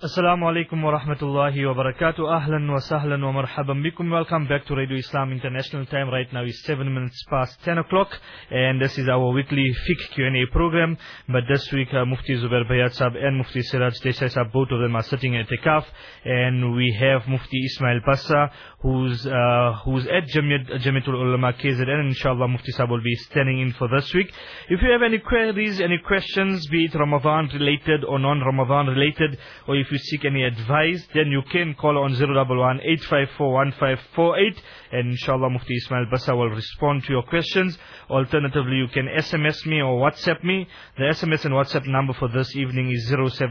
Assalamu alaikum wa rahmatullahi wa barakatuh. Ahlan wa sahlan wa marhaban bikum. Welcome back to Radio Islam International Time. Right now is 7 minutes past 10 o'clock. And this is our weekly fiqh Q&A program. But this week, Mufti Zubair Bayat Sahab and Mufti Siraj Desai Sahab, both of them are sitting at Itikaf. And we have Mufti Ismail Passa, who's at Jamiatul Ulama KZN. And inshallah, Mufti Sahab will be standing in for this week. If you have any queries, any questions, be it Ramadan related or non-Ramadan related, or if you seek any advice, then you can call on 011-854-1548, and inshallah Mufti Ismail Bassa will respond to your questions. Alternatively, you can SMS me or WhatsApp me. The SMS and WhatsApp number for this evening is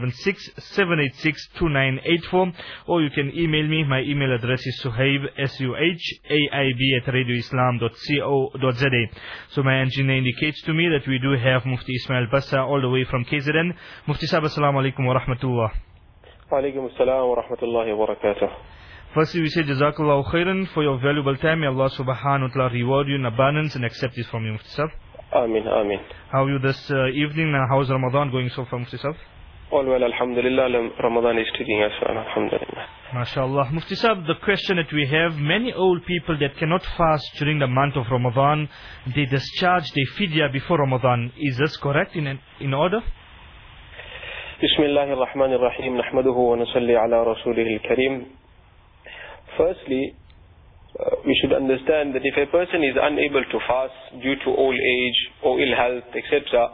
076-786-2984, or you can email me. My email address is suhaib, suhaib@radioislam.co.za. So my engineer indicates to me that we do have Mufti Ismail Bassa all the way from KZN. Mufti Sahab, assalamu alaikum wa rahmatullah. Walaikum assalam wa rahmatullahi wa barakatuh. Firstly, we say Jazakallahu khairan for your valuable time. May Allah subhanahu wa ta'ala reward you in abundance and accept it from you, Mufti Sahab. Ameen, ameen. How are you this evening? How's Ramadan going so far, Mufti Sahab? All well, alhamdulillah. Ramadan is treating us well, alhamdulillah. MashaAllah. Mufti Sahab, the question that we have, many old people that cannot fast during the month of Ramadan, they discharge their fidya before Ramadan. Is this correct in order? Bismillahir Rahmanir Rahim. Nahmaduhu wa nusalli ala rasulihil kareem. Firstly, we should understand that if a person is unable to fast due to old age or ill health, etc.,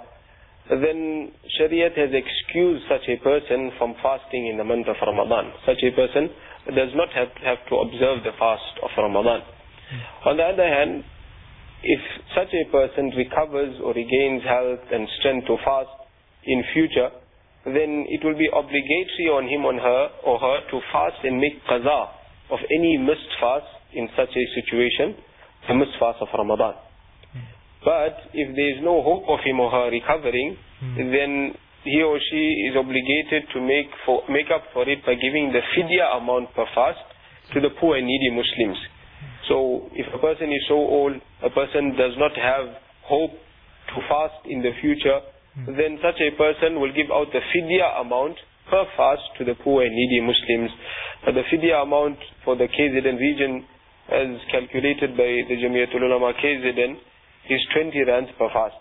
then Shariat has excused such a person from fasting in the month of Ramadan. Such a person does not have to observe the fast of Ramadan. On the other hand, if such a person recovers or regains health and strength to fast in future, then it will be obligatory on him or her to fast and make qaza of any missed fast in such a situation, the missed fast of Ramadan. But if there is no hope of him or her recovering, then he or she is obligated to make up for it by giving the fidya amount per fast to the poor and needy Muslims. So if a person is so old, a person does not have hope to fast in the future, then such a person will give out the fidya amount per fast to the poor and needy Muslims. The fidya amount for the KZN region, as calculated by the Jamiatul Ulama KZN, is 20 rands per fast.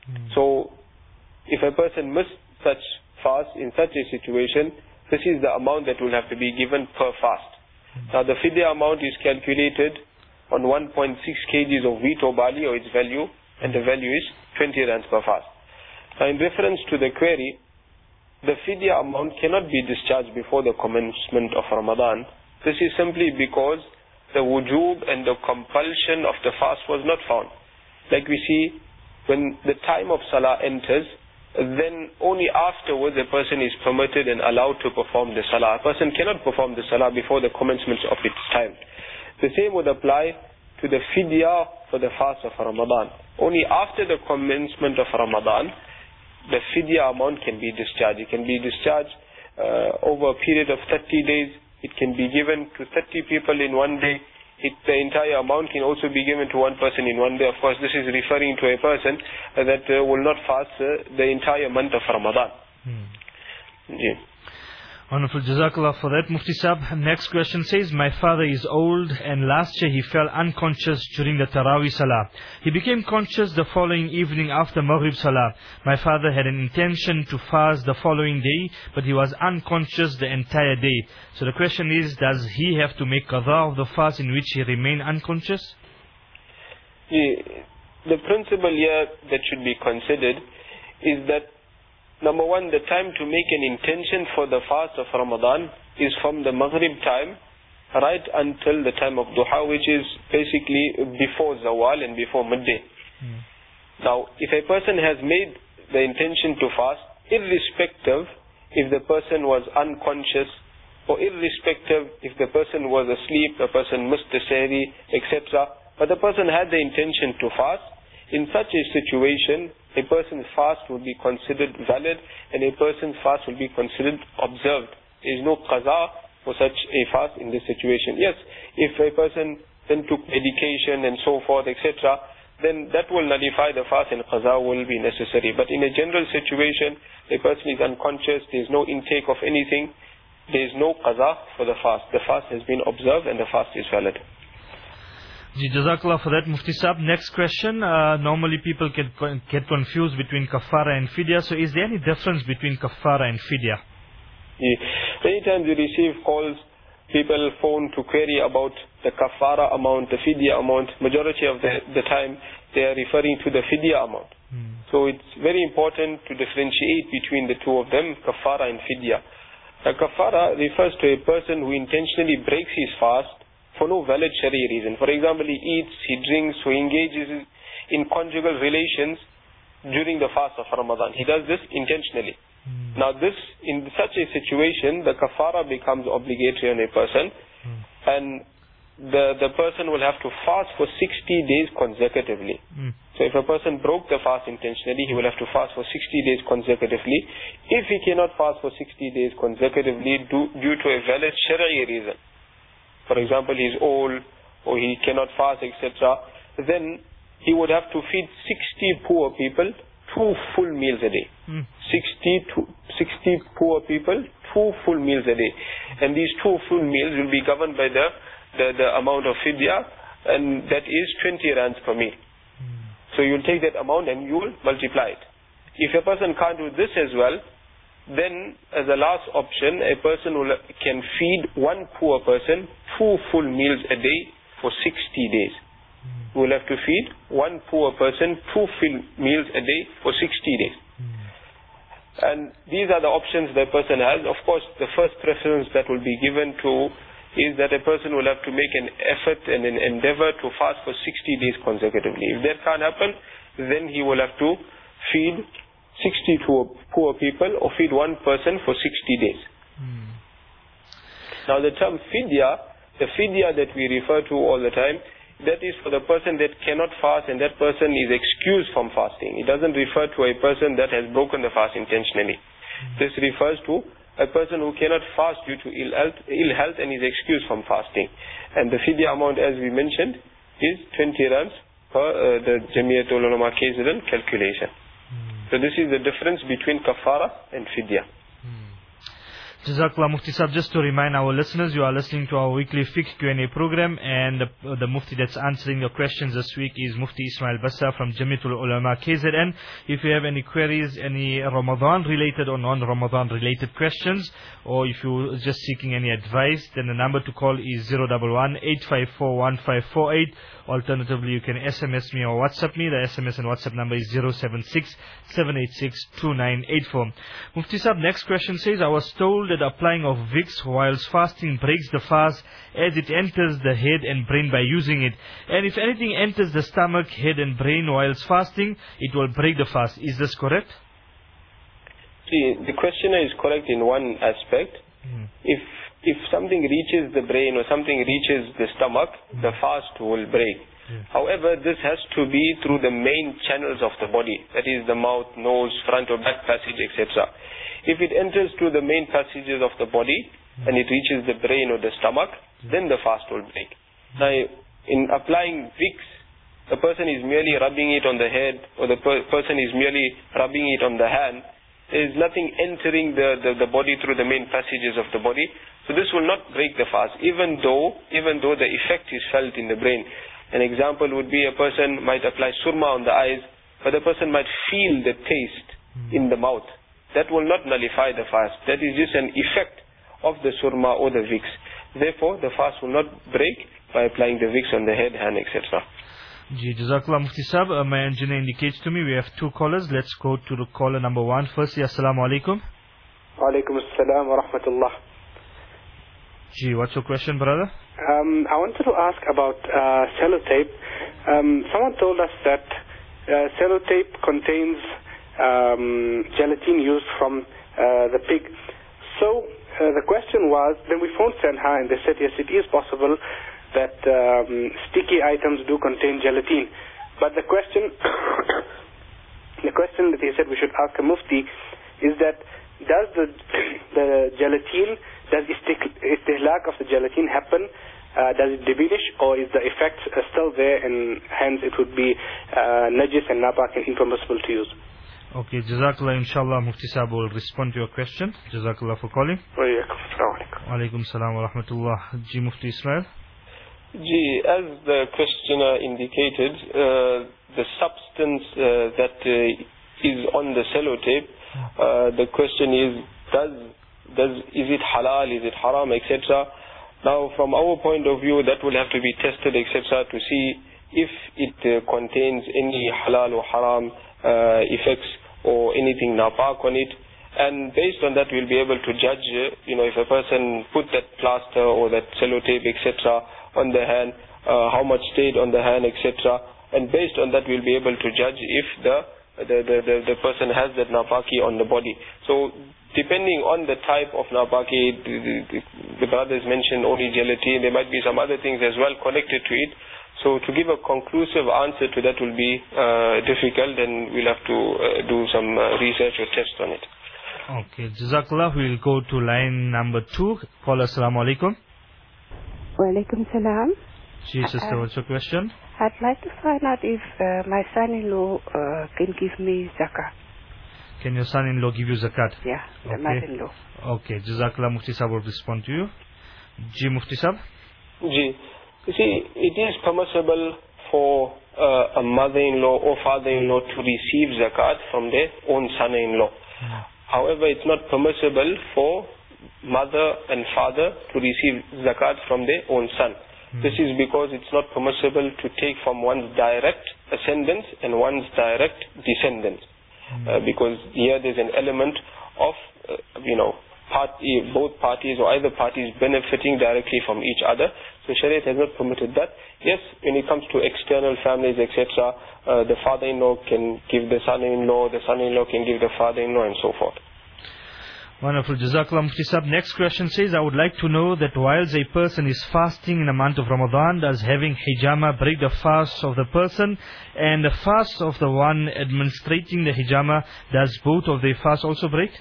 So if a person missed such fast in such a situation, this is the amount that will have to be given per fast. Now the fidya amount is calculated on 1.6 kgs of wheat or barley, or its value, and the value is 20 rands per fast. Now in reference to the query, the fidya amount cannot be discharged before the commencement of Ramadan. This is simply because the wujub and the compulsion of the fast was not found. Like we see, when the time of salah enters, then only afterwards a person is permitted and allowed to perform the salah. A person cannot perform the salah before the commencement of its time. The same would apply to the fidya for the fast of Ramadan. Only after the commencement of Ramadan, the fidya amount can be discharged. It can be discharged over a period of 30 days. It can be given to 30 people in one day. The entire amount can also be given to one person in one day. Of course, this is referring to a person that will not fast the entire month of Ramadan. Yeah. Wonderful. Jazakallah for that, Mufti Sahab. Next question says, my father is old and last year he fell unconscious during the Taraweeh Salah. He became conscious the following evening after Maghrib Salah. My father had an intention to fast the following day, but he was unconscious the entire day. So the question is, does he have to make qadha of the fast in which he remained unconscious? Yeah. The principle here that should be considered is that, number one, the time to make an intention for the fast of Ramadan is from the Maghrib time right until the time of Duha, which is basically before Zawal and before midday. Now, if a person has made the intention to fast, irrespective if the person was unconscious, or irrespective if the person was asleep, the person missed the sehri, etc., but the person had the intention to fast, in such a situation, a person's fast will be considered valid and a person's fast will be considered observed. There is no qaza for such a fast in this situation. Yes, if a person then took medication and so forth, etc., then that will nullify the fast and qaza will be necessary. But in a general situation, a person is unconscious, there is no intake of anything, there is no qaza for the fast. The fast has been observed and the fast is valid. Jazakallah for that, Mufti Sahab. Next question. Normally people get confused between kafara and fidya. So is there any difference between kafara and fidya? Many times you receive calls, people phone to query about the kafara amount, the fidya amount. Majority of the time they are referring to the fidya amount. So it's very important to differentiate between the two of them, kafara and fidya. Kafara refers to a person who intentionally breaks his fast for no valid Sharia reason. For example, he eats, he drinks, or he engages in conjugal relations during the fast of Ramadan. He does this intentionally. Now this, in such a situation, the kafara becomes obligatory on a person, and the person will have to fast for 60 days consecutively. So if a person broke the fast intentionally, he will have to fast for 60 days consecutively. If he cannot fast for 60 days consecutively due to a valid Sharia reason, for example, he is old or he cannot fast, etc., then he would have to feed 60 poor people 2 full meals a day. 60 poor people, 2 full meals a day. And these 2 full meals will be governed by the amount of fidya, and that is 20 rands per meal. So you'll take that amount and you'll multiply it. If a person can't do this as well, then as a last option, a person can feed 1 poor person 2 full meals a day for 60 days. We'll have to feed 1 poor person 2 full meals a day for 60 days. And these are the options the person has. Of course, the first preference that will be given to is that a person will have to make an effort and an endeavor to fast for 60 days consecutively. If that can't happen, then he will have to feed 60 poor people or feed 1 person for 60 days. Now the term fidya, the fidya that we refer to all the time, that is for the person that cannot fast and that person is excused from fasting. It doesn't refer to a person that has broken the fast intentionally. This refers to a person who cannot fast due to ill health and is excused from fasting. And the fidya amount, as we mentioned, is 20 rands per the Jamiatul Ulama KZN calculation. So this is the difference between kafara and fidya. Jazakallah Mufti Sahab. Just to remind our listeners, you are listening to our weekly fiqh Q&A program, and the Mufti that's answering your questions this week is Mufti Ismail Bassa from Jamiatul Ulama KZN. If you have any queries, any Ramadan related or non-Ramadan related questions, or if you're just seeking any advice, then the number to call is 011-854-1548. Alternatively, you can SMS me or WhatsApp me. The SMS and WhatsApp number is 076-786-2984. Mufti Sahab, next question says, I was told that applying of Vicks whilst fasting breaks the fast as it enters the head and brain by using it. And if anything enters the stomach, head and brain whilst fasting, it will break the fast. Is this correct? See, the questioner is correct in one aspect. If something reaches the brain or something reaches the stomach, the fast will break. However, this has to be through the main channels of the body, that is the mouth, nose, front or back passage, etc. If it enters through the main passages of the body and it reaches the brain or the stomach, then the fast will break. Now, in applying Vicks, the person is merely rubbing it on the head or the person is merely rubbing it on the hand. There is nothing entering the body through the main passages of the body. So this will not break the fast, even though the effect is felt in the brain. An example would be a person might apply surma on the eyes, but the person might feel the taste in the mouth. That will not nullify the fast. That is just an effect of the surma or the Vicks. Therefore, the fast will not break by applying the Vicks on the head, hand, etc. Jazakallah Mufti Sahab. My engineer indicates to me we have 2 callers. Let's go to the caller number 1 firstly. Assalamu alaikum. Wa alaikum assalam wa rahmatullah. What's your question, brother? I wanted to ask about sellotape. Someone told us that sellotape contains gelatin used from the pig. So the question was, then we phoned Senha and they said yes, it is possible that sticky items do contain gelatin. But the question that he said we should ask a mufti is that does the gelatin, does istihlak of the gelatin happen? Does it diminish, or is the effect still there and hence it would be najis and napak and impermissible to use? Okay, Jazakallah, inshallah, Mufti Sahab will respond to your question. Jazakallah for calling. Walaikum salam wa rahmatullah. Ji Mufti Ismail. Ji, as the questioner indicated, the substance that is on the sellotape, the question is it halal, is it haram, etc. Now, from our point of view, that will have to be tested, etc., to see if it contains any halal or haram effects or anything napak on it. And based on that, we'll be able to judge, if a person put that plaster or that sellotape, etc., on the hand, how much stayed on the hand, etc. And based on that, we'll be able to judge if the person has that napaki on the body. So, depending on the type of napaki, the brothers mentioned only gelatine. There might be some other things as well connected to it. So to give a conclusive answer to that will be difficult, and we'll have to do some research or test on it. Okay, Jazakallah. We'll go to line number 2. Caller, Assalamu alaikum. Walaikum salam. Ji, sister, what's your question? I'd like to find out if my son-in-law can give me zakat. Can your son-in-law give you zakat? Yeah, the mother-in-law. Okay, Jazakallah, Mufti Sahab will respond to you. Ji, Mufti Sahab? Ji, you see, it is permissible for a mother-in-law or father-in-law to receive zakat from their own son-in-law. However, it's not permissible for mother and father to receive zakat from their own son. This is because it's not permissible to take from one's direct ascendants and one's direct descendants. Because here there's an element of, both parties or either parties benefiting directly from each other. So Shariat has not permitted that. Yes, when it comes to external families, etc., the father-in-law can give the son-in-law can give the father-in-law, and so forth. Wonderful. Jazakallah, Mufti Sahab. Next question says, I would like to know that whilst a person is fasting in the month of Ramadan, does having hijama break the fast of the person? And the fast of the one administrating the hijama, does both of their fast also break?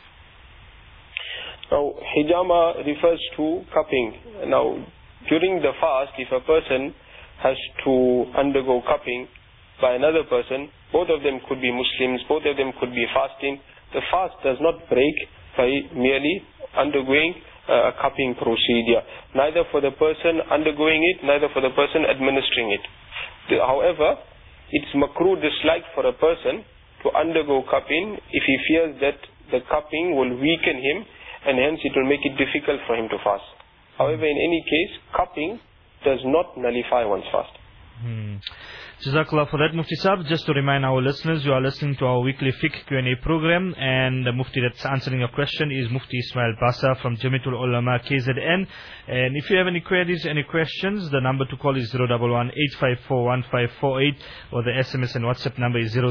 Now, hijama refers to cupping. Now, during the fast, if a person has to undergo cupping by another person, both of them could be Muslims, both of them could be fasting. The fast does not break by merely undergoing a cupping procedure, neither for the person undergoing it, neither for the person administering it. However, it's makruh disliked for a person to undergo cupping if he fears that the cupping will weaken him, and hence it will make it difficult for him to fast. However, in any case, cupping does not nullify one's fast. Jazakallah for that, Mufti Sahab. Just to remind our listeners, you are listening to our weekly fiqh Q&A program, and the Mufti that's answering your question is Mufti Ismail Basa from Jamiatul Ulama KZN. And if you have any queries, any questions, the number to call is 011-854-1548, or the SMS and WhatsApp number is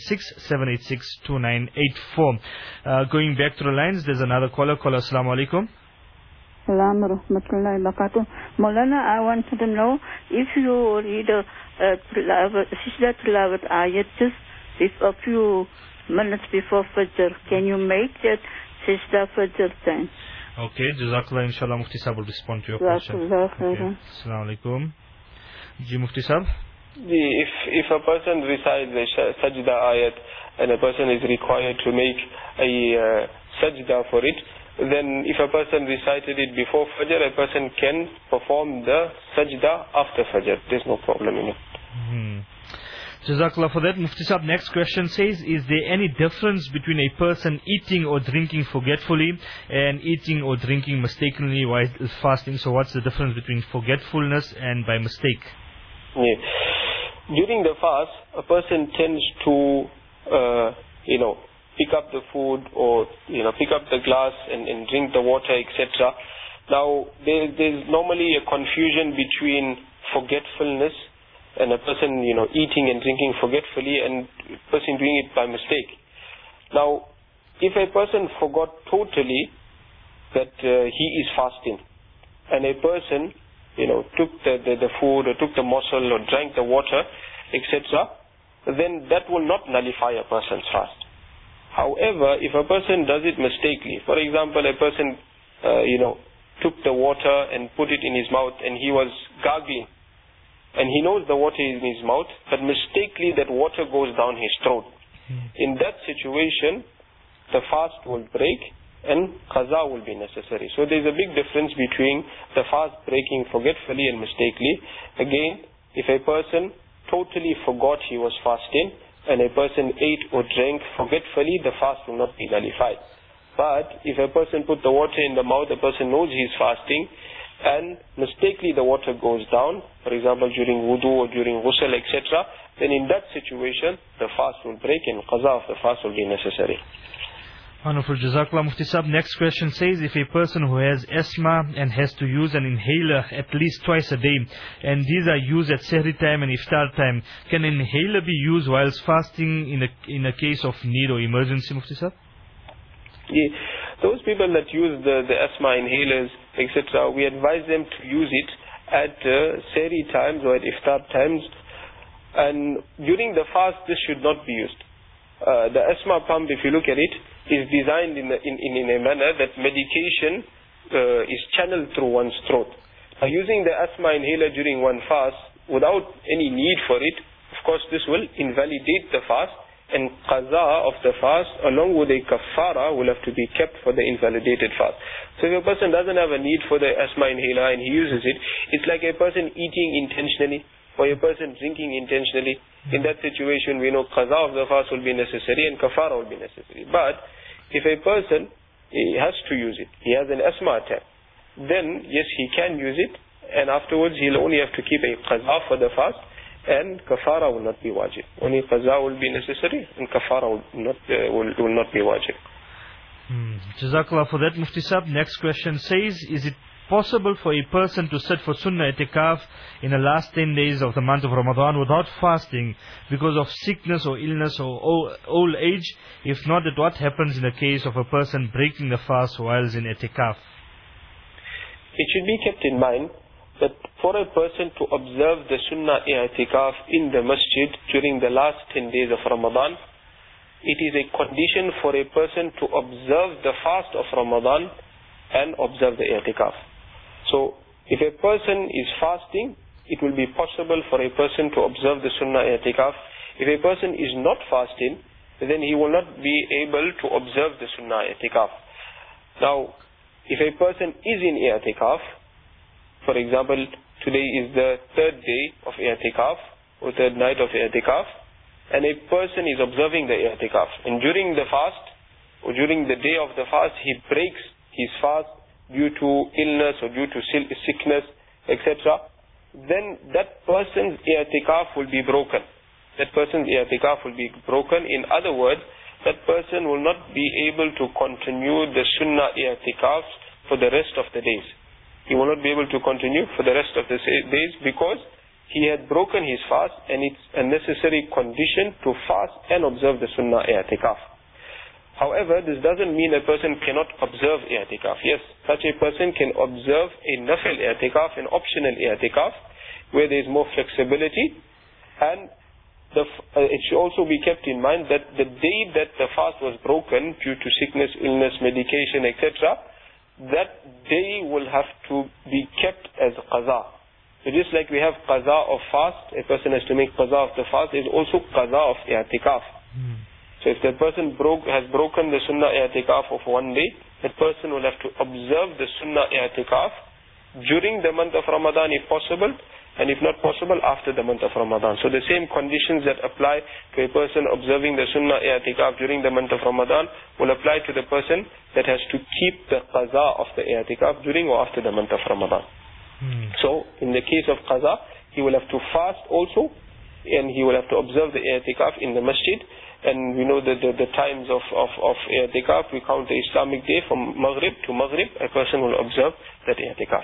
076-786-2984. Going back to the lines, there's another caller. Caller, Assalamu alaikum. Assalamu rahmatullahi wa barakatuh. Maulana, I wanted to know if you read Sajda Tilawat ayat just a few minutes before Fajr, can you make that Sajda Fajr then? Okay, Jazakallah, inshallah, Mufti Sahab will respond to your question. Okay. Assalamu alaikum. Ji, Mufti Sahab? If a person recites the Sajda ayat and a person is required to make a Sajda for it, then if a person recited it before Fajr, a person can perform the Sajda after Fajr. There's no problem in it. Jazakallah for that. Mufti Sahab, next question says, is there any difference between a person eating or drinking forgetfully and eating or drinking mistakenly while fasting? So what's the difference between forgetfulness and by mistake? Yeah. During the fast, a person tends to, pick up the food or pick up the glass and drink the water, etc. Now there's normally a confusion between forgetfulness and a person eating and drinking forgetfully and a person doing it by mistake. Now if a person forgot totally that he is fasting, and a person took the food or took the morsel or drank the water, etc., then that will not nullify a person's fast. However, if a person does it mistakenly, for example, a person, took the water and put it in his mouth and he was gargling, and he knows the water is in his mouth, but mistakenly that water goes down his throat. In that situation, the fast will break and qaza will be necessary. So there's a big difference between the fast breaking forgetfully and mistakenly. Again, if a person totally forgot he was fasting and a person ate or drank forgetfully, the fast will not be nullified. But if a person put the water in the mouth, the person knows he's fasting, and mistakenly the water goes down, for example during wudu or during ghusl, etc., then in that situation the fast will break and qaza of the fast will be necessary. Wonderful. Jazakallah Mufti Sahib. Next question says, if a person who has asthma and has to use an inhaler at least twice a day, and these are used at Sehri time and Iftar time, can an inhaler be used whilst fasting in a case of need or emergency, Mufti Sahib? Yeah. Those people that use the asthma inhalers, etc., we advise them to use it at Sehri times or at Iftar times, and during the fast this should not be used. The asthma pump, if you look at it, is designed in a manner that medication is channeled through one's throat. Using the asthma inhaler during one fast without any need for it, of course this will invalidate the fast, and qaza of the fast along with a kafara will have to be kept for the invalidated fast. So if a person doesn't have a need for the asthma inhaler and he uses it, it's like a person eating intentionally or a person drinking intentionally. In that situation we know qaza of the fast will be necessary and kafara will be necessary. But if a person has to use it, he has an asthma attack, then yes, he can use it, and afterwards he'll only have to keep a qaza for the fast, and kafara will not be wajib. Only qaza will be necessary and kafara will not be wajib. Jazakallah for that, Mufti Sahib. Next question says, is it possible for a person to sit for Sunnah I'tikaf in the last 10 days of the month of Ramadan without fasting because of sickness or illness or old age? If not, then what happens in the case of a person breaking the fast whilst in I'tikaf? It should be kept in mind that for a person to observe the Sunnah I'tikaf in the masjid during the last 10 days of Ramadan, it is a condition for a person to observe the fast of Ramadan and observe the I'tikaf. So, if a person is fasting, it will be possible for a person to observe the Sunnah I'tikaf. If a person is not fasting, then he will not be able to observe the Sunnah I'tikaf. Now, if a person is in I'tikaf, for example, today is the third day of I'tikaf, or third night of I'tikaf, and a person is observing the I'tikaf, and during the fast, or during the day of the fast, he breaks his fast due to illness or due to sickness, etc., then that person's I'tikaf will be broken. That person's I'tikaf will be broken. In other words, that person will not be able to continue the Sunnah I'tikaf for the rest of the days. He will not be able to continue for the rest of the days because he had broken his fast, and it's a necessary condition to fast and observe the Sunnah I'tikaf. However, this doesn't mean a person cannot observe I'tikaf. Yes, such a person can observe a nafil I'tikaf, an optional I'tikaf, where there is more flexibility, and it should also be kept in mind that the day that the fast was broken due to sickness, illness, medication, etc., that day will have to be kept as qaza. So just like we have qaza of fast, a person has to make qaza of the fast, there is also qaza of I'tikaf. So if that person has broken the Sunnah I'tikaf of one day, that person will have to observe the Sunnah I'tikaf during the month of Ramadan if possible, and if not possible, after the month of Ramadan. So the same conditions that apply to a person observing the Sunnah I'tikaf during the month of Ramadan will apply to the person that has to keep the qaza of the I'tikaf during or after the month of Ramadan. So in the case of qaza, he will have to fast also, and he will have to observe the I'tikaf in the masjid. And we know that the times of I'tikaf, we count the Islamic day from Maghrib to Maghrib, a person will observe that I'tikaf.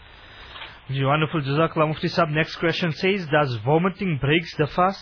Wonderful. Jazakallah Mufti Sahib. Next question says, does vomiting breaks the fast?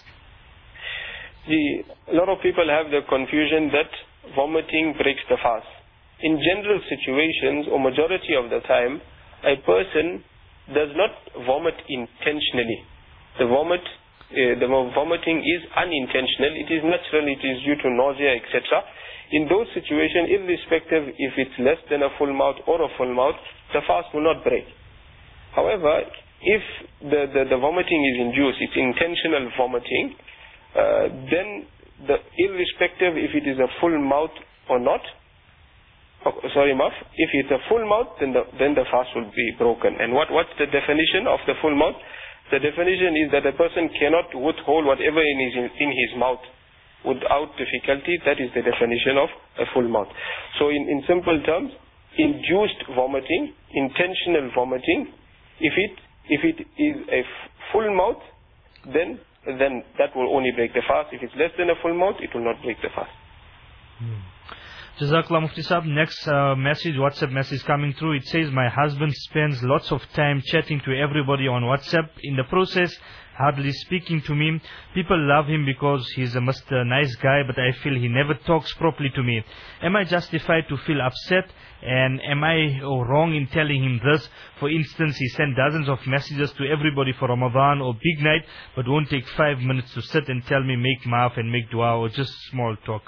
A lot of people have the confusion that vomiting breaks the fast. In general situations, or majority of the time, a person does not vomit intentionally. The vomiting is unintentional. It is natural. It is due to nausea, etc. In those situations, irrespective if it's less than a full mouth or a full mouth, the fast will not break. However, if the vomiting is induced, it's intentional vomiting, then irrespective if it is a full mouth or not. Mouth. If it's a full mouth, then the fast will be broken. And what's the definition of the full mouth? The definition is that a person cannot withhold whatever in his mouth without difficulty. That is the definition of a full mouth. So in simple terms, induced vomiting, intentional vomiting, if it is a full mouth, then that will only break the fast. If it's less than a full mouth, it will not break the fast. Jazakallah Mufti Sahab. Next WhatsApp message coming through. It says, my husband spends lots of time chatting to everybody on WhatsApp. In the process, hardly speaking to me. People love him because he's a nice guy, but I feel he never talks properly to me. Am I justified to feel upset? And am I wrong in telling him this? For instance, he sent dozens of messages to everybody for Ramadan or big night, but won't take 5 minutes to sit and tell me make maaf and make dua or just small talk.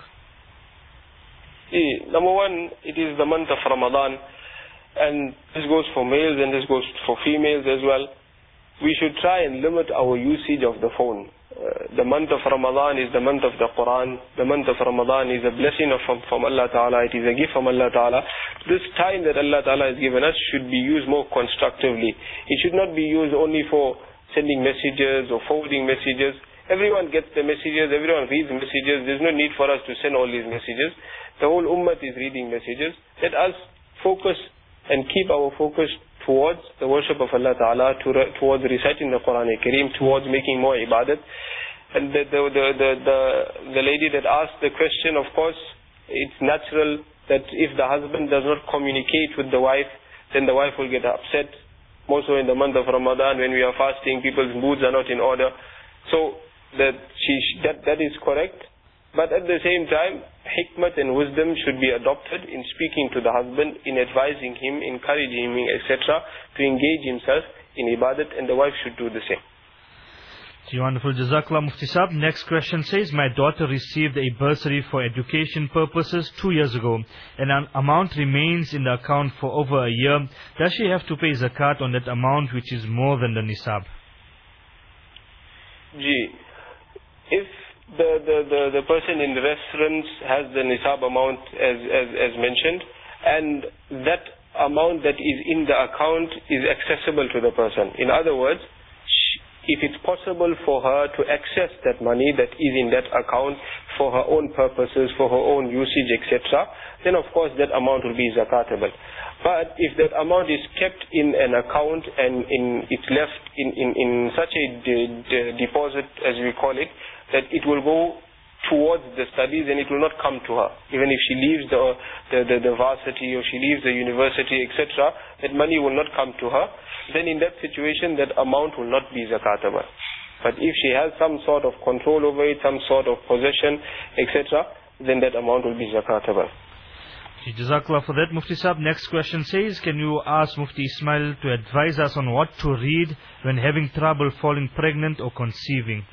Number one, it is the month of Ramadan, and this goes for males and this goes for females as well. We should try and limit our usage of the phone. The month of Ramadan is the month of the Quran. The month of Ramadan is a blessing from Allah Ta'ala. It is a gift from Allah Ta'ala. This time that Allah Ta'ala has given us should be used more constructively. It should not be used only for sending messages or forwarding messages. Everyone gets the messages, everyone reads messages. There's no need for us to send all these messages. The whole ummah is reading messages. Let us focus and keep our focus towards the worship of Allah Ta'ala, towards reciting the Quran Kareem, towards making more ibadat. And the lady that asked the question, of course, it's natural that if the husband does not communicate with the wife, then the wife will get upset. More so in the month of Ramadan, when we are fasting, people's moods are not in order. So that is correct. But at the same time, hikmat and wisdom should be adopted in speaking to the husband, in advising him, encouraging him, etc., to engage himself in ibadat, and the wife should do the same. Wonderful. Jazakallah Mufti Sahab. Next question says, my daughter received a bursary for education purposes 2 years ago, and an amount remains in the account for over a year. Does she have to pay zakat on that amount, which is more than the nisab? If the person in reference has the nisab amount as mentioned, and that amount that is in the account is accessible to the person. In other words, if it's possible for her to access that money that is in that account for her own purposes, for her own usage, etc., then of course that amount will be zakatable. But if that amount is kept in an account and it's left in such a deposit, as we call it, that it will go towards the studies and it will not come to her. Even if she leaves the varsity or she leaves the university, etc., that money will not come to her. Then in that situation, that amount will not be zakatable. But if she has some sort of control over it, some sort of possession, etc., then that amount will be zakatable. Jazakallah for that, Mufti Sahab. Next question says, can you ask Mufti Ismail to advise us on what to read when having trouble falling pregnant or conceiving?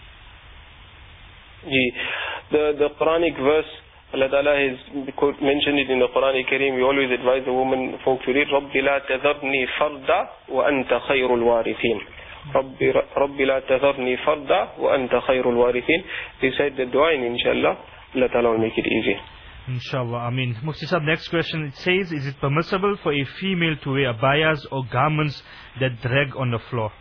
The Quranic verse, Allah Ta'ala has mentioned it in the Quran Kareem. We always advise the women folk to read, رَبِّ لَا تَذَرْنِي فَرْدًا وَأَنْتَ خَيْرُ الْوَارِثِينَ. رَبِّ لَا تَذَرْنِي فَرْدًا وَأَنْتَ خَيْرُ الْوَارِثِينَ. Recite the dua and inshallah, Allah Ta'ala will make it easy. Inshallah, Ameen. Mufti Sahab, next question, it says, is it permissible for a female to wear abayas or garments that drag on the floor?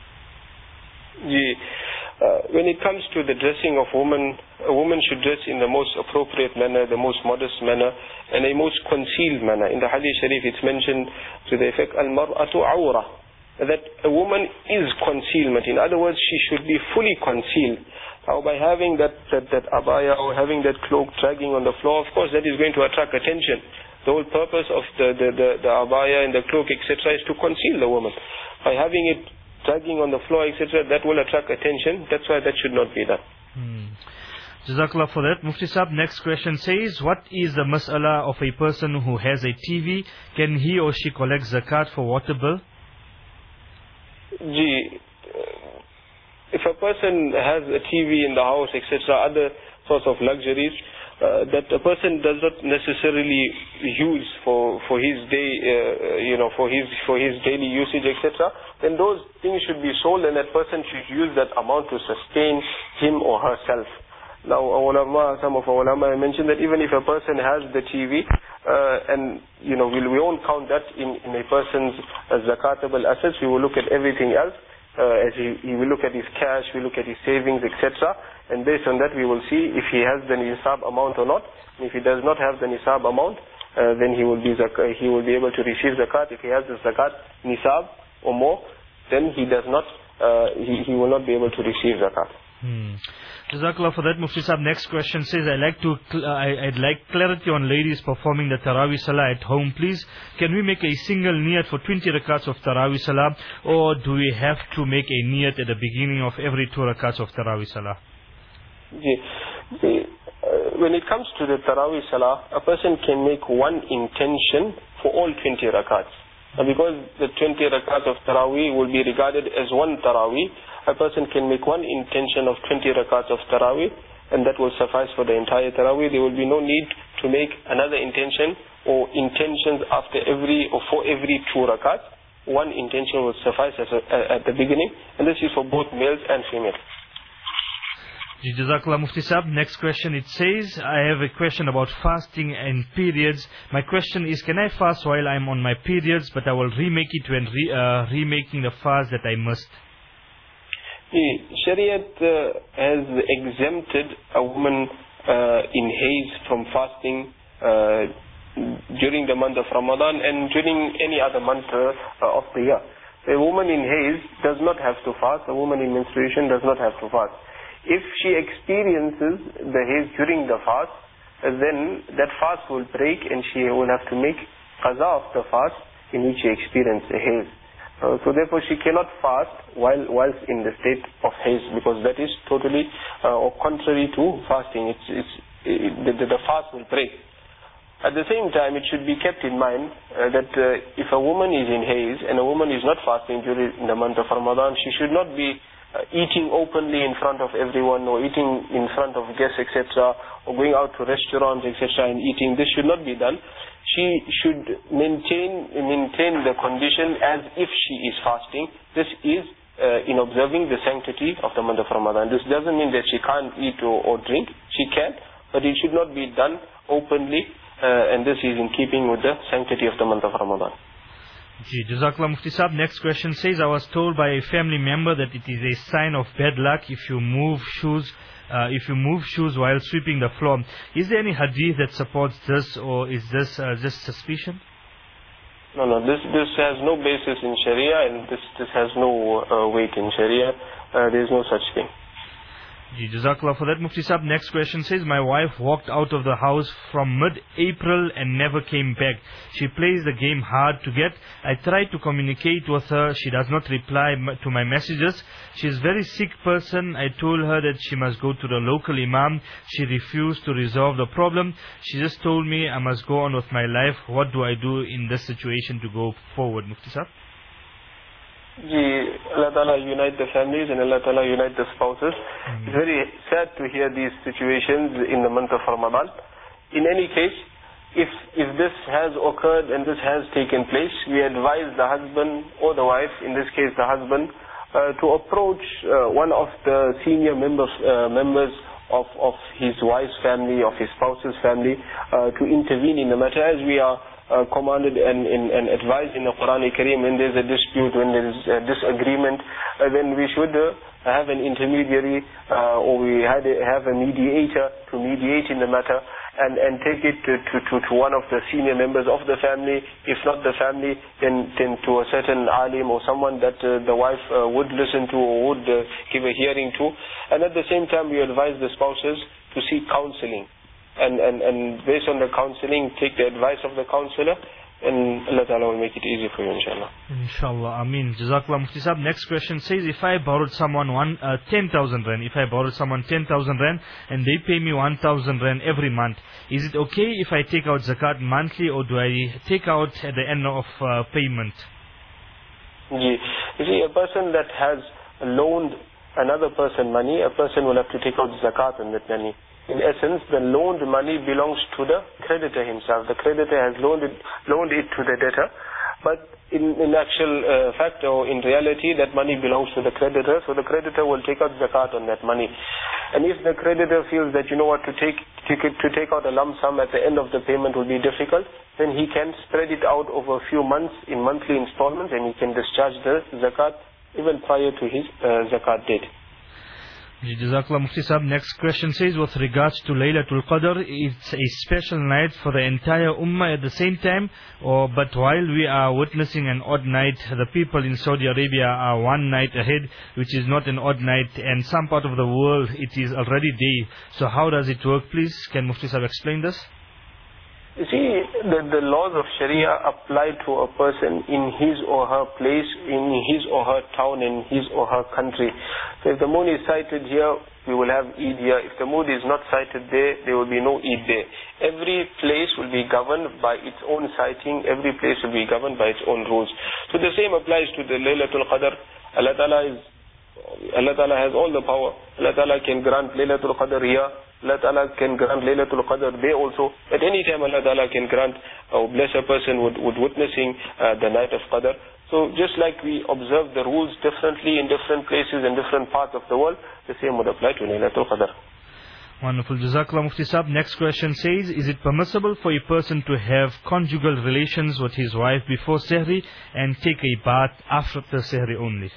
When it comes to the dressing of women, a woman should dress in the most appropriate manner, the most modest manner, and a most concealed manner. In the Hadith Sharif, it's mentioned to the effect, al-mar'atu awra, that a woman is concealment. In other words, she should be fully concealed. Now, by having that abaya or having that cloak dragging on the floor, of course, that is going to attract attention. The whole purpose of the abaya and the cloak, etc., is to conceal the woman. By having it dragging on the floor, etc., that will attract attention. That's why that should not be done. Jazakallah for that. Mufti Sahab, next question says, what is the mas'ala of a person who has a TV? Can he or she collect zakat for water bill? If a person has a TV in the house, etc., other sorts of luxuries that a person does not necessarily use for his day, for his daily usage, etc., then those things should be sold, and that person should use that amount to sustain him or herself. Now, some of our ulama mentioned that even if a person has the TV, and we won't count that in a person's zakatable assets. We will look at everything else. As he will look at his cash, we look at his savings, etc. And based on that, we will see if he has the nisab amount or not. And if he does not have the nisab amount, then he will be able to receive zakat. If he has the zakat nisab or more, then he does not. He will not be able to receive zakat. Jazakallah for that, Mufti Sahab. Next question says, I'd like clarity on ladies performing the Taraweeh Salah at home, please. Can we make a single niyat for 20 rakats of Taraweeh Salah, or do we have to make a niyat at the beginning of every 2 rakats of Taraweeh Salah? When it comes to the Taraweeh Salah, a person can make one intention for all 20 rakats. And because the 20 rakats of Taraweeh will be regarded as one Taraweeh, a person can make one intention of 20 rakats of Taraweeh, and that will suffice for the entire Taraweeh. There will be no need to make another intention or intentions for every 2 rakats. One intention will suffice at the beginning, and this is for both males and females. Jazakallah Mufti Sahab. Next question, it says, I have a question about fasting and periods. My question is, can I fast while I am on my periods, but I will remake it when remaking the fast that I must? Shariat has exempted a woman in haze from fasting during the month of Ramadan and during any other month of the year. A woman in haze does not have to fast. A woman in menstruation does not have to fast. If she experiences the haze during the fast, then that fast will break and she will have to make qaza of the fast in which she experienced a haze. So therefore she cannot fast whilst in the state of haze, because that is totally or contrary to fasting. The fast will break. At the same time, it should be kept in mind that if a woman is in haze and a woman is not fasting during the month of Ramadan, she should not be eating openly in front of everyone, or eating in front of guests, etc., or going out to restaurants, etc., and eating. This should not be done. She should maintain the condition as if she is fasting. This is in observing the sanctity of the month of Ramadan. This doesn't mean that she can't eat or drink. She can, but it should not be done openly, and this is in keeping with the sanctity of the month of Ramadan. Jazakallah Mufti Sahab. Next question says, I was told by a family member that it is a sign of bad luck if you move shoes while sweeping the floor. Is there any hadith that supports this, or is this just suspicion? No. This has no basis in Sharia, and this has no weight in Sharia. There is no such thing. Jazakallah for that, Mufti Sahab. Next question says, my wife walked out of the house from mid-April and never came back. She plays the game hard to get. I tried to communicate with her. She does not reply to my messages. She is a very sick person. I told her that she must go to the local imam. She refused to resolve the problem. She just told me I must go on with my life. What do I do in this situation to go forward, Mufti Sahab? Allah Ta'ala unite the families and Allah Ta'ala unite the spouses. It's very sad to hear these situations in the month of Ramadan. In any case, if this has occurred and this has taken place, we advise the husband or the wife, in this case the husband, to approach one of the senior members of his wife's family, of his spouse's family, to intervene in the matter, as we are commanded and advised in the Quran Kareem. When there is a dispute, when there is a disagreement, then we should have an intermediary, or we have a mediator to mediate in the matter, and take it to one of the senior members of the family. If not the family, then to a certain alim or someone that the wife would listen to or would give a hearing to. And at the same time, we advise the spouses to seek counseling. And based on the counseling, take the advice of the counselor, and Allah Ta'ala will make it easy for you, inshallah. Inshallah, Ameen. Jazakallah Mufti Sahab. Next question says, if I borrowed someone 10,000 rand, and they pay me 1,000 rand every month, is it okay if I take out zakat monthly, or do I take out at the end of payment? You see, a person that has loaned another person money, a person will have to take out zakat on that money. In essence, the loaned money belongs to the creditor himself. The creditor has loaned it to the debtor, but in actual fact, or in reality, that money belongs to the creditor, so the creditor will take out zakat on that money. And if the creditor feels that, you know what, to take out a lump sum at the end of the payment will be difficult, then he can spread it out over a few months in monthly installments, and he can discharge the zakat even prior to his zakat date. Jazakallah Mufti Sahab. Next question says, with regards to Laylatul Qadr, it's a special night for the entire Ummah at the same time, but while we are witnessing an odd night, the people in Saudi Arabia are one night ahead, which is not an odd night, and some part of the world it is already day. So how does it work, please? Can Mufti Sahab explain this? You see, the laws of Sharia apply to a person in his or her place, in his or her town, in his or her country. So if the moon is sighted here, we will have Eid here. If the moon is not sighted there will be no Eid there. Every place will be governed by its own sighting. Every place will be governed by its own rules. So the same applies to the Laylatul Qadr. Allah Ta'ala has all the power. Allah Ta'ala can grant Laylatul Qadr here. Allah Ta'ala can grant Laylatul Qadr there also. At any time Allah Ta'ala can grant or bless a person with witnessing the night of Qadr. So just like we observe the rules differently in different places and different parts of the world, the same would apply to Laylatul Qadr. Wonderful. Jazakallah Mufti Sahab. Next question says, is it permissible for a person to have conjugal relations with his wife before Sehri and take a bath after the Sehri only?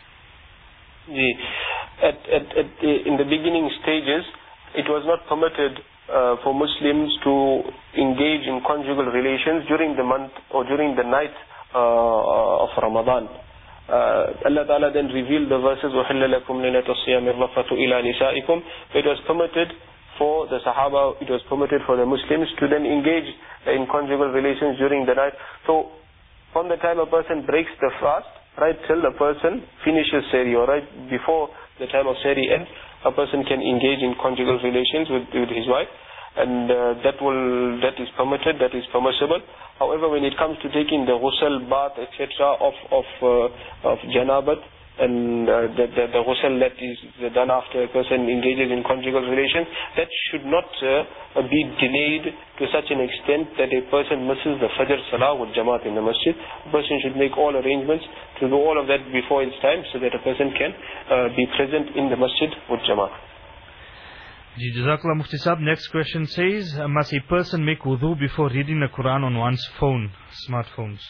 In the beginning stages, it was not permitted for Muslims to engage in conjugal relations during the month or during the night of Ramadan. Allah Ta'ala then revealed the verses, وَحِلَّ لَكُمْ لَيْلَةَ الصِّيَامِ الرَّفَثُ إِلَى نِسَائِكُمْ. It was permitted for the Sahaba, it was permitted for the Muslims to then engage in conjugal relations during the night. So from the time a person breaks the fast, right till the person finishes Sehri, or right before the time of Sehri ends, a person can engage in conjugal relations with his wife, and that is permitted, that is permissible. However, when it comes to taking the ghusl, bath, etc. of janabat, and the ghusl that is done after a person engages in conjugal relations, that should not be delayed to such an extent that a person misses the Fajr Salah with Jamaat in the masjid. A person should make all arrangements to do all of that before its time, so that a person can be present in the masjid with Jamaat. Jazakallah Mufti Sahab. Next question says, must a person make wudu before reading the Quran on one's phone, smartphones?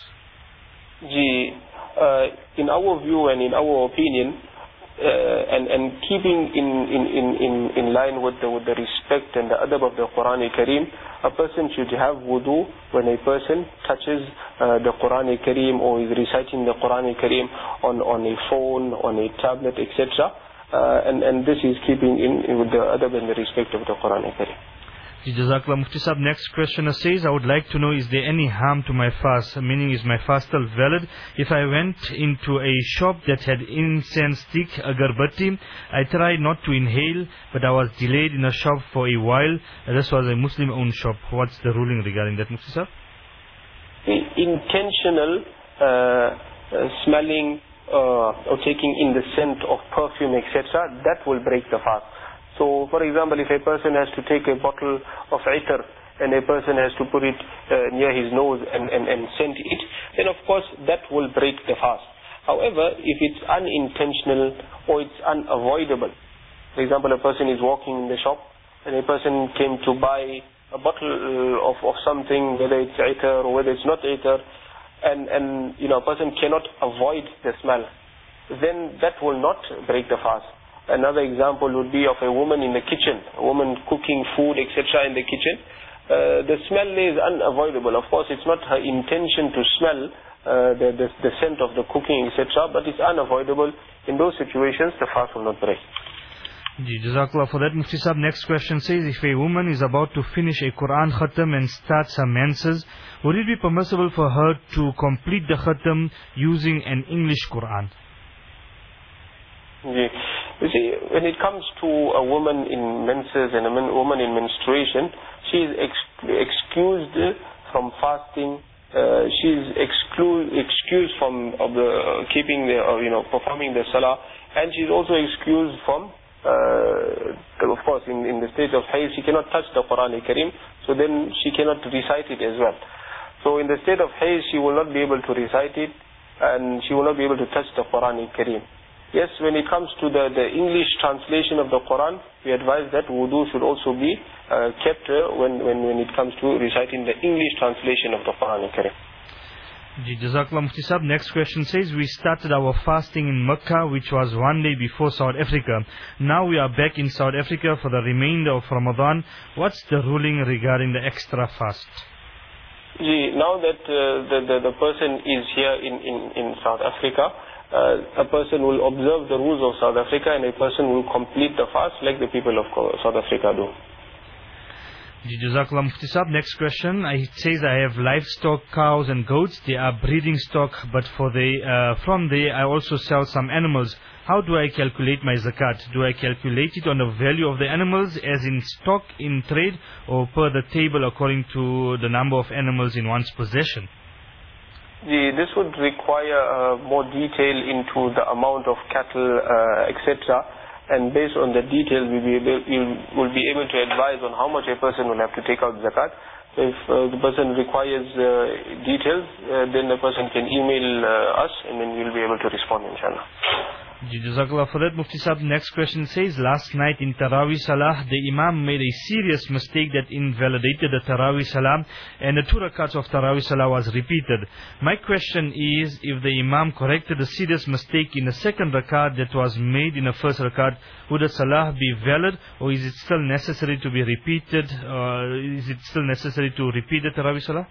In our view and in our opinion, and keeping in line with the respect and the adab of the Quran Kareem, a person should have wudu when a person touches the Quran Kareem or is reciting the Quran Kareem on a phone, on a tablet, etc. And this is keeping in with the adab and the respect of the Quran Kareem. Jazakallah Mufti Sahab. Next questioner says, I would like to know, is there any harm to my fast? Meaning, is my fast still valid? If I went into a shop that had incense stick, agarbatti, I tried not to inhale, but I was delayed in a shop for a while. This was a Muslim-owned shop. What's the ruling regarding that, Mufti Sahab? Intentional smelling or taking in the scent of perfume, etc., that will break the fast. So, for example, if a person has to take a bottle of itar and a person has to put it near his nose and scent it, then of course that will break the fast. However, if it's unintentional or it's unavoidable, for example, a person is walking in the shop and a person came to buy a bottle of something, whether it's itar or whether it's not itar, and a person cannot avoid the smell, then that will not break the fast. Another example would be of a woman in the kitchen, a woman cooking food, etc. in the kitchen. The smell is unavoidable. Of course, it's not her intention to smell the scent of the cooking, etc., but it's unavoidable. In those situations, the fast will not break. Jazakallah for that, Mufti Sahab. Next question says, if a woman is about to finish a Quran khatam and starts her menses, would it be permissible for her to complete the khatam using an English Quran? You see, when it comes to a woman in menses and a woman in menstruation, she is excused from fasting. She is excused from performing the salah, and she is also excused from, of course, in the state of hayd, she cannot touch the Quran Kareem, so then she cannot recite it as well. So in the state of hayd, she will not be able to recite it, and she will not be able to touch the Quran Kareem. Yes, when it comes to the English translation of the Quran, we advise that wudu should also be kept when it comes to reciting the English translation of the Quran Kareem. Jazakallah Mufti Sahib. Next question says, we started our fasting in Mecca, which was one day before South Africa. Now we are back in South Africa for the remainder of Ramadan. What's the ruling regarding the extra fast? Now that the person is here in South Africa, a person will observe the rules of South Africa and a person will complete the fast like the people of South Africa do. Jazakallah Mufti Sahib. Next question. It says, I have livestock, cows and goats. They are breeding stock, but from there I also sell some animals. How do I calculate my zakat? Do I calculate it on the value of the animals as in stock in trade, or per the table according to the number of animals in one's possession? This would require more detail into the amount of cattle, etc. And based on the details, we will be able to advise on how much a person will have to take out zakat. So if the person requires details, then the person can email us and then we will be able to respond, inshallah. Jazakallah for that, Mufti Sahib. Next question says, last night in Tarawih Salah, the Imam made a serious mistake that invalidated the Tarawih Salah, and the 2 rakats of Tarawih Salah was repeated. My question is, if the Imam corrected the serious mistake in the second rakat that was made in the first rakat, would the Salah be valid, or is it still necessary to be repeated? Is it still necessary to repeat the Tarawih Salah?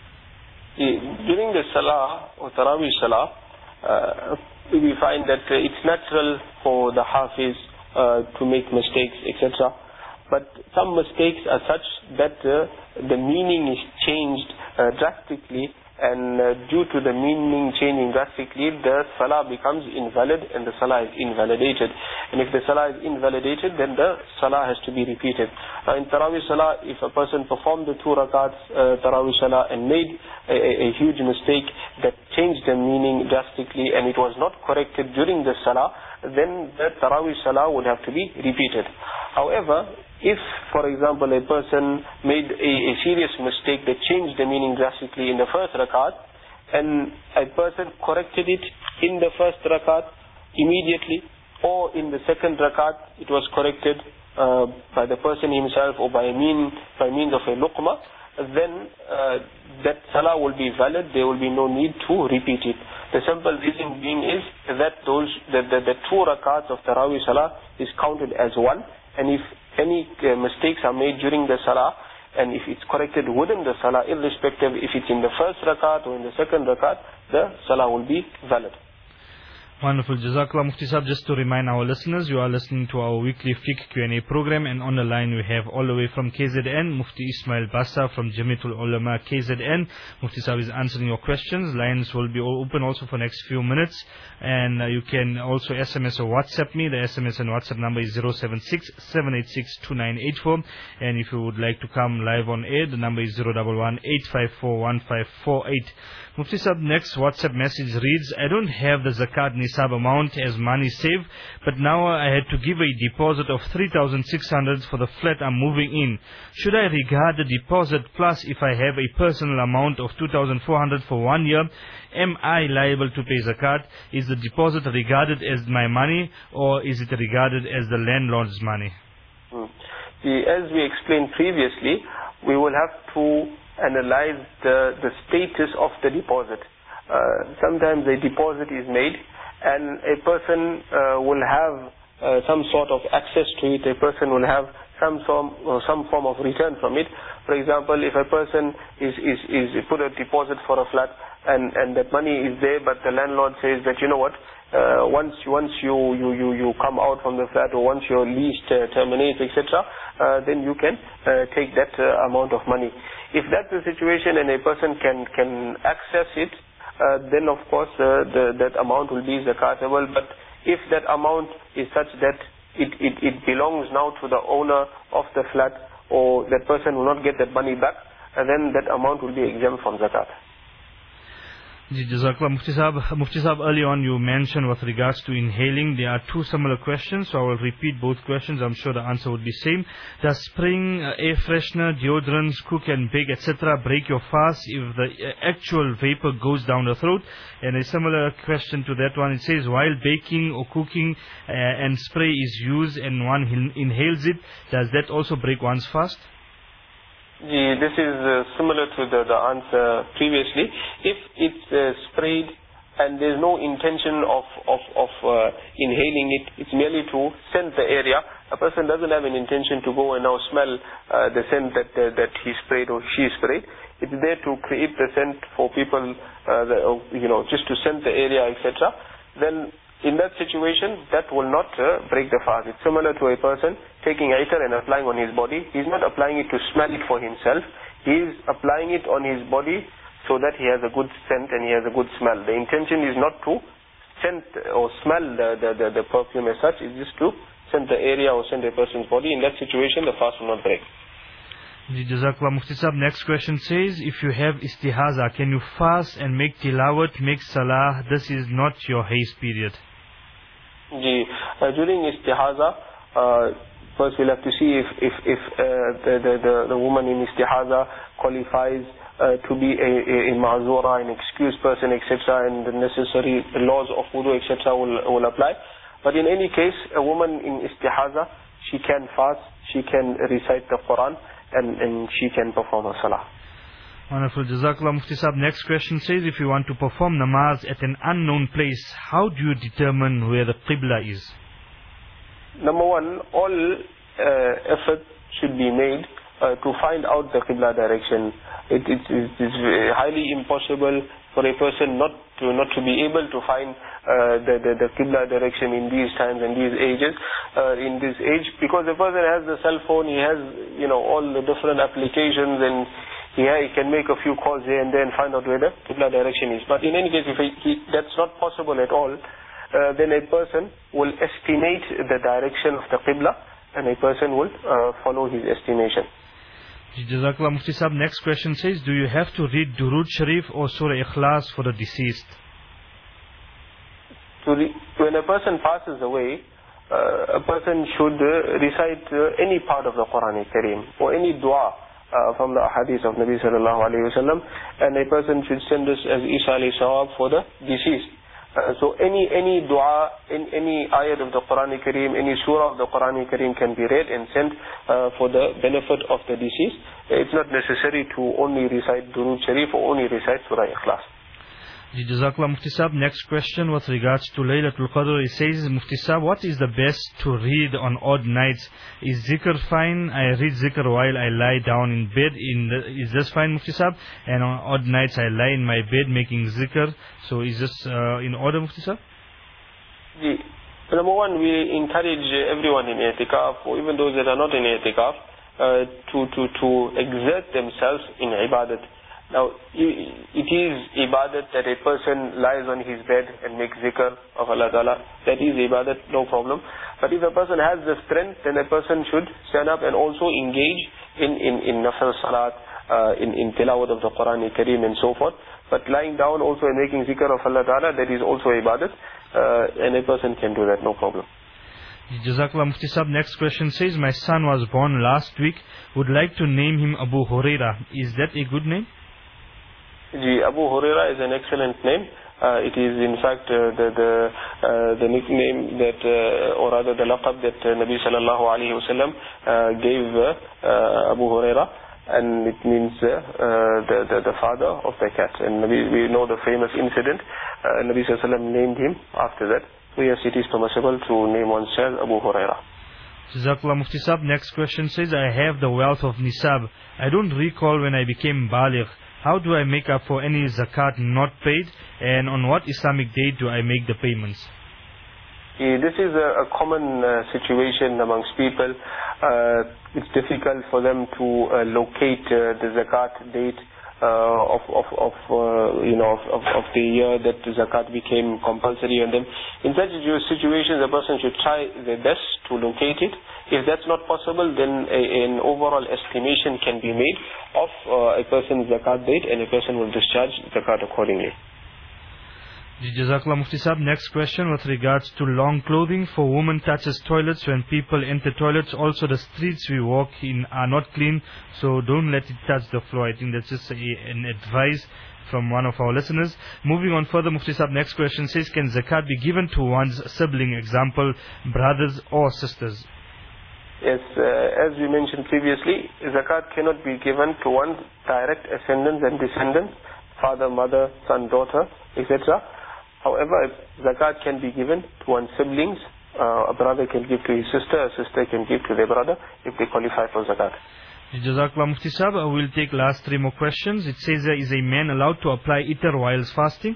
During the Salah or Tarawih Salah, we find that it's natural for the Hafiz to make mistakes, etc. But some mistakes are such that the meaning is changed drastically, and due to the meaning changing drastically, the Salah becomes invalid and the Salah is invalidated. And if the Salah is invalidated, then the Salah has to be repeated. In Tarawih Salah, if a person performed the 2 rakats Tarawih Salah and made a huge mistake that changed the meaning drastically and it was not corrected during the Salah, then the Tarawih Salah would have to be repeated. However, if, for example, a person made a serious mistake that changed the meaning drastically in the first rakat, and a person corrected it in the first rakat immediately, or in the second rakat it was corrected by the person himself or by means of a luqma, then that salah will be valid. There will be no need to repeat it. The simple reason being is that the 2 rakats of Tarawih Salah is counted as one, and if any mistakes are made during the Salah, and if it's corrected within the Salah, irrespective if it's in the first rakat or in the second rakat, the Salah will be valid. Wonderful. Jazakallah Mufti Sahib. Just to remind our listeners, you are listening to our weekly Fiqh Q&A program, and on the line we have all the way from KZN, Mufti Ismail Bassa from Jamiatul Ulama KZN. Mufti Sahib is answering your questions. Lines will be open also for next few minutes, and you can also SMS or WhatsApp me. The SMS and WhatsApp number is 076-786-2984, and if you would like to come live on air, the number is 011-854-1548. Mufti Sahib, next WhatsApp message reads, I don't have the zakat nisab amount as money saved, but now I had to give a deposit of 3,600 for the flat I'm moving in. Should I regard the deposit plus if I have a personal amount of 2,400 for 1 year? Am I liable to pay zakat? Is the deposit regarded as my money, or is it regarded as the landlord's money? As we explained previously, we will have to analyze the status of the deposit. Sometimes a deposit is made and a person will have some sort of access to it. A person will have some form of return from it. For example, if a person is put a deposit for a flat and that money is there, but the landlord says that, you know what, once you come out from the flat, or once your lease terminates, etc., then you can take that amount of money. If that's the situation and a person can access it, then of course that amount will be zakatable. But if that amount is such that it belongs now to the owner of the flat, or that person will not get that money back, then that amount will be exempt from zakat. Jazakallah. Mufti Sahab, early on you mentioned with regards to inhaling, there are two similar questions, so I will repeat both questions. I'm sure the answer would be same. Does spraying air freshener, deodorants, cook and bake, etc. break your fast if the actual vapor goes down the throat? And a similar question to that one, it says, while baking or cooking and spray is used and one inhales it, does that also break one's fast? This is similar to the answer previously. If it's sprayed and there's no intention of inhaling it, it's merely to scent the area. A person doesn't have an intention to go and now smell the scent that he sprayed or she sprayed. It's there to create the scent for people, just to scent the area, etc. Then in that situation, that will not break the fast. It's similar to a person taking itar and applying on his body. He's not applying it to smell it for himself. He's applying it on his body so that he has a good scent and he has a good smell. The intention is not to scent or smell the perfume as such. It's just to scent the area or scent a person's body. In that situation, the fast will not break. Jazakallah. Mufti Sahab, next question says, if you have istihaza, can you fast and make tilawat, make salah? This is not your haze period. During istihaza, first we'll have to see if the woman in istihaza qualifies to be a ma'zura, an excused person, etc., and the necessary laws of wudu, etc., will apply. But in any case, a woman in istihaza, she can fast, she can recite the Quran, and she can perform her salah. Wonderful. Jazakallah. Mufti Sahab, next question says, if you want to perform namaz at an unknown place, how do you determine where the qibla is? Number one, all effort should be made to find out the qibla direction. It is highly impossible for a person not to be able to find the qibla direction in these times and these ages, in this age, because the person has the cell phone, he has all the different applications, and he can make a few calls here and there and find out where the qibla direction is. But in any case, if that's not possible at all, then a person will estimate the direction of the qibla, and a person will follow his estimation. Jazakallah. Mufti Sahab, next question says, do you have to read Durood Sharif or Surah Ikhlas for the deceased? When a person passes away, a person should recite any part of the Quran Kareem or any dua from the hadith of Nabi sallallahu alayhi wa sallam, and a person should send this as Isa alayhi sawab for the deceased. So any dua, in any ayat of the Quran Kareem, any surah of the Quran Kareem can be read and sent for the benefit of the deceased. It's not necessary to only recite Durood Sharif or only recite Surah Ikhlas. Jazakallah. Mufti Sahab, next question with regards to Laylatul Qadr. It says, Mufti Sahab, what is the best to read on odd nights? Is zikr fine? I read zikr while I lie down in bed. Is this fine, Mufti Sahab? And on odd nights I lie in my bed making zikr. So is this in order, Mufti Sahab? Number one, we encourage everyone in i'tikaf, or even those that are not in i'tikaf, to exert themselves in ibadat. Now, it is ibadat that a person lies on his bed and makes zikr of Allah Ta'ala. That is ibadat, no problem. But if a person has the strength, then a person should stand up and also engage in nafil salat, in tilawat of the Quran Kareem and so forth. But lying down also and making zikr of Allah Ta'ala, that is also ibadat, and a person can do that, no problem. Jazakallah. Mufti Sahab, next question says, my son was born last week, would like to name him Abu Huraira. Is that a good name? Abu Huraira is an excellent name. It is in fact the nickname that, or rather the laqab that Nabi sallallahu alayhi wa sallam gave Abu Huraira, and it means the father of the cat. And we know the famous incident. Nabi sallallahu alayhi wa sallam named him after that. So yes, it is permissible to name oneself Abu Huraira. Jazakallah. Mufti Sahab, next question says, I have the wealth of nisab. I don't recall when I became baligh. How do I make up for any zakat not paid, and on what Islamic date do I make the payments? This is a common situation amongst people. It's difficult for them to locate the zakat date of the year that the zakat became compulsory on them. In such situations, a person should try their best to locate it. If that's not possible, then an overall estimation can be made of a person's zakat date, and a person will discharge zakat accordingly. Jazakallah Mufti Sahib. Next question with regards to long clothing for women touches toilets when people enter toilets. Also the streets we walk in are not clean, so don't let it touch the floor. I think that's just an advice from one of our listeners. Moving on further, Mufti Sahib, next question says, can zakat be given to one's sibling, example, brothers or sisters? Yes, as we mentioned previously, zakat cannot be given to one's direct ascendants and descendants, father, mother, son, daughter, etc. However, zakat can be given to one's siblings. A brother can give to his sister, a sister can give to their brother if they qualify for zakat. Jazakallah Mufti Sahib. We'll take last 3 more questions. It says, is a man allowed to apply itar whilst fasting?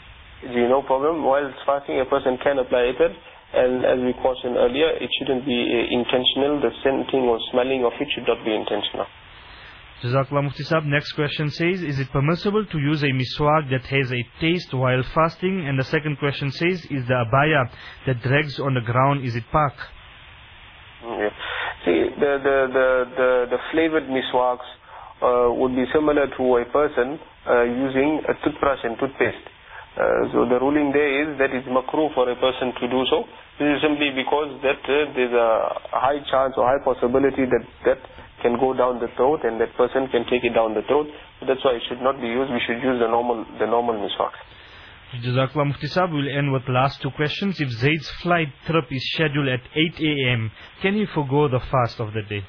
No problem. Whilst fasting, a person can apply itar. And as we cautioned earlier, it shouldn't be intentional. The scenting or smelling of it should not be intentional. Jazakallah Mufti Sahib. Next question says, is it permissible to use a miswak that has a taste while fasting? And the second question says, is the abaya that drags on the ground, is it pak? Yeah. See, the flavored miswaks would be similar to a person using a toothbrush and toothpaste. So the ruling there is that it's makruh for a person to do so. This is simply because that there's a high chance or high possibility that can go down the throat and that person can take it down the throat. So that's why it should not be used. We should use the normal miswak. Jazakallah Mufti Sahib. We'll end with last 2 questions. If Zaid's flight trip is scheduled at 8 a.m., can he forgo the fast of the day?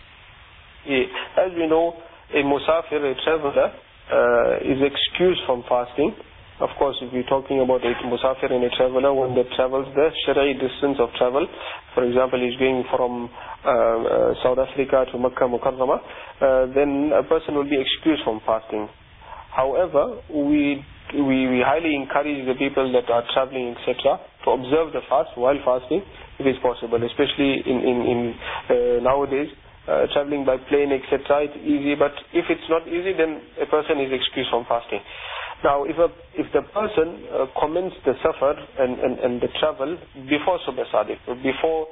Yeah. As we know, a musafir, a traveler, is excused from fasting. Of course, if we're talking about a musafir and a traveler, when they travels the shari'i distance of travel, for example, he's going from South Africa to Makkah Mukarramah, then a person will be excused from fasting. However, we highly encourage the people that are traveling, etc., to observe the fast while fasting, if it's possible, especially in nowadays. Traveling by plane, etc., it's easy, but if it's not easy, then a person is excused from fasting. Now, if the person commenced the safar and the travel before Subh Sadiq, before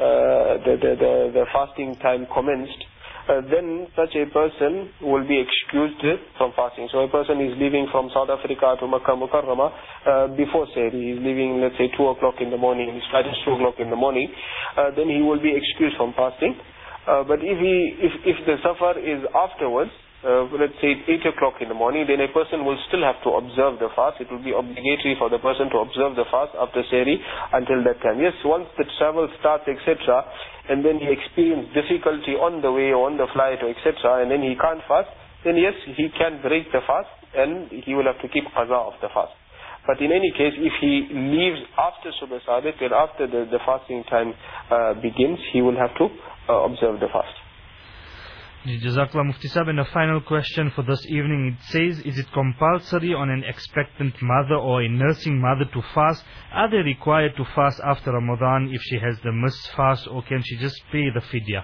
the fasting time commenced, then such a person will be excused from fasting. So a person is leaving from South Africa to Makkah Mukarramah before Sehri. He's leaving, let's say, 2 o'clock in the morning. His flight is 2 o'clock in the morning. Then he will be excused from fasting. But if the safar is afterwards, let's say 8 o'clock in the morning, then a person will still have to observe the fast. It will be obligatory for the person to observe the fast after Sehri until that time. Yes, once the travel starts, etc., and then he experiences difficulty on the way, on the flight, etc., and then he can't fast, then yes, he can break the fast and he will have to keep qaza of the fast. But in any case, if he leaves after Subh Sadiq and after the fasting time begins, he will have to observe the fast. Jazakallah Mufti Sahib. And a final question for this evening, it says, is it compulsory on an expectant mother or a nursing mother to fast? Are they required to fast after Ramadan if she has the missed fast, or can she just pay the fidya?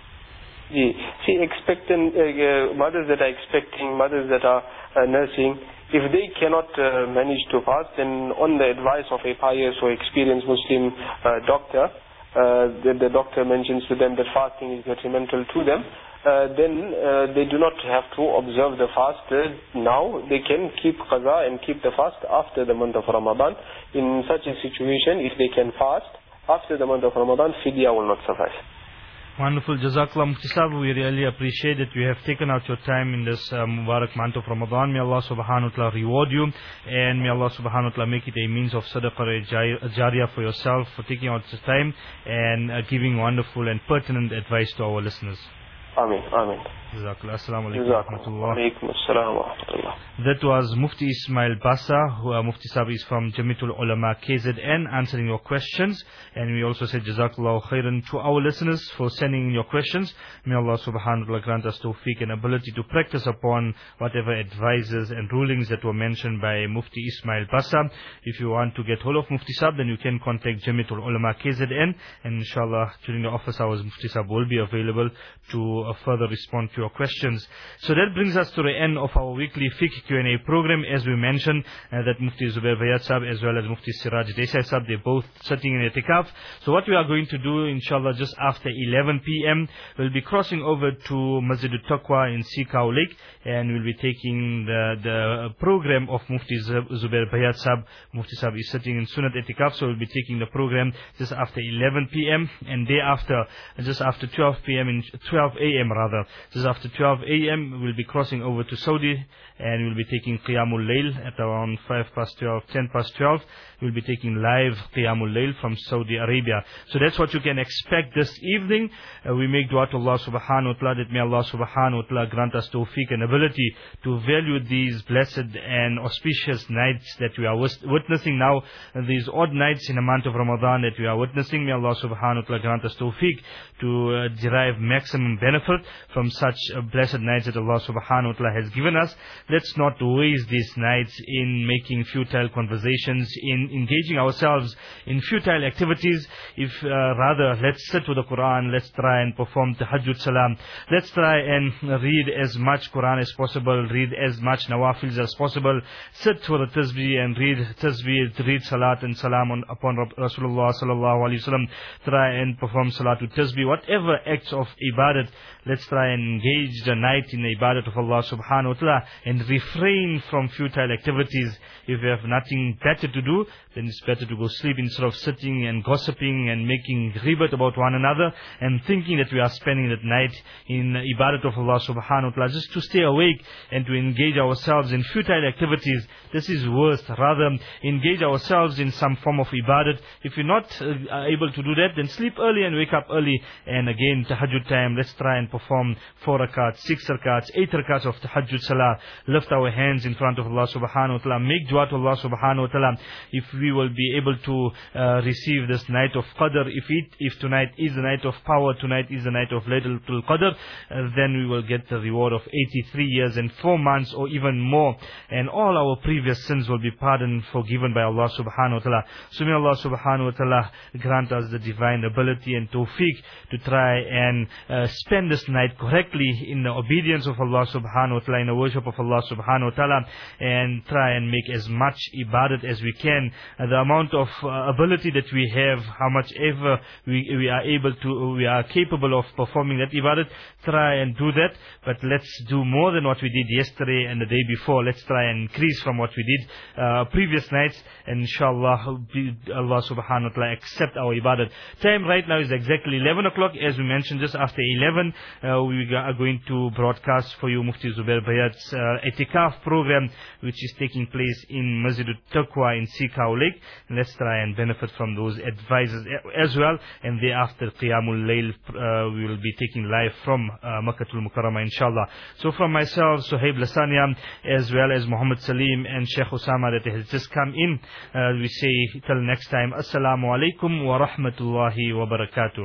See, expectant mothers that are expecting, mothers that are nursing, if they cannot manage to fast, then on the advice of a pious or experienced Muslim doctor, the doctor mentions to them that fasting is detrimental to them, then they do not have to observe the fast now. They can keep qaza and keep the fast after the month of Ramadan. In such a situation, if they can fast after the month of Ramadan, fidya will not suffice. Wonderful. Jazakallah Mufti Sahib. We really appreciate that you have taken out your time in this Mubarak month of Ramadan. May Allah subhanahu wa ta'ala reward you, and may Allah subhanahu wa ta'ala make it a means of sadaqah jariyah for yourself for taking out the time and giving wonderful and pertinent advice to our listeners. Ameen. Ameen. Jazakallah. Assalamu alaikum wa rahmatullah. Alaikum assalam wa rahmatullah. That was Mufti Ismail Bassa, who Mufti Sahib is from Jamiatul Ulama KZN, answering your questions. And we also said Jazakallah khairan to our listeners for sending in your questions. May Allah subhanahu wa ta'ala grant us tawfiq and ability to practice upon whatever advices and rulings that were mentioned by Mufti Ismail Bassa. If you want to get hold of Mufti Sahib, then you can contact Jamiatul Ulama KZN, and inshallah during the office hours Mufti Sahib will be available to further respond to your questions. So that brings us to the end of our weekly fiqh Q&A program. As we mentioned, that Mufti Zubair Bayat Sahib as well as Mufti Siraj Desai Sahib, they're both sitting in itikaf. So what we are going to do, inshallah, just after 11 p.m., we'll be crossing over to Masjid al-Taqwa in Sikau Lake, and we'll be taking the program of Mufti Zubair Bayat Sahib. Mufti Sahib is sitting in Sunat itikaf, so we'll be taking the program just after 11 p.m. and thereafter, just after 12 a.m. Just after 12 a.m. we'll be crossing over to Saudi, and we'll be taking Qiyamul Layl at around 10 past 12. We'll be taking live Qiyamul Layl from Saudi Arabia. So that's what you can expect this evening. We make dua to Allah subhanahu wa ta'ala that may Allah subhanahu wa ta'ala grant us tawfiq and ability to value these blessed and auspicious nights that we are witnessing now, these odd nights in the month of Ramadan that we are witnessing. May Allah subhanahu wa ta'ala grant us tawfiq to derive maximum benefit from such blessed nights that Allah subhanahu wa ta'ala has given us. Let's not waste these nights in making futile conversations, in engaging ourselves in futile activities. Rather, let's sit with the Quran, let's try and perform Tahajjud Salam, let's try and read as much Quran as possible, read as much Nawafils as possible, sit for the Tasbih and read Tasbih, read Salat and Salam upon Rasulullah sallallahu alaihi wasallam, try and perform Salatul Tasbih, whatever acts of ibadat, let's try and engage the night in the ibadat of Allah subhanahu wa ta'ala and refrain from futile activities. If we have nothing better to do, then it's better to go sleep instead of sitting and gossiping and making ghibat about one another and thinking that we are spending that night in ibadat of Allah subhanahu wa ta'ala just to stay awake and to engage ourselves in futile activities. This is worse. Rather, engage ourselves in some form of ibadat. If you're not able to do that, then sleep early and wake up early. And again, tahajjud time, let's try and perform 4 rakats, 6 rakats, 8 rakats of tahajjud salah. Lift our hands in front of Allah subhanahu wa ta'ala. Make dua to Allah subhanahu wa ta'ala. If we will be able to receive this night of Qadr, if tonight is the night of power, tonight is the night of Laylatul Qadr, then we will get the reward of 83 years and 4 months or even more. And all our previous sins will be pardoned, forgiven by Allah subhanahu wa ta'ala. So may Allah subhanahu wa ta'ala grant us the divine ability and tawfiq to try and spend this night correctly in the obedience of Allah subhanahu wa ta'ala, in the worship of Allah subhanahu wa ta'ala, and try and make as much ibadat as we can. The amount of ability that we have, how much ever we are capable of performing that ibadat, try and do that. But let's do more than what we did yesterday and the day before. Let's try and increase from what we did previous nights, and inshallah Allah subhanahu wa ta'ala accept our ibadat. Time right now is exactly 11 o'clock. As we mentioned, just after 11 we are going to broadcast for you Mufti Zubair Bayat's itikaf program, which is taking place in Masjid al-Taqwa in Sikau Lake. Let's try and benefit from those advices as well. And thereafter Qiyamul Layl we will be taking live from Makkatul Mukarramah inshallah. So from myself, Suhaib Lasania, as well as Muhammad Salim and Sheikh Osama that has just come in, we say till next time, Assalamu alaikum wa rahmatullahi wa barakatuh.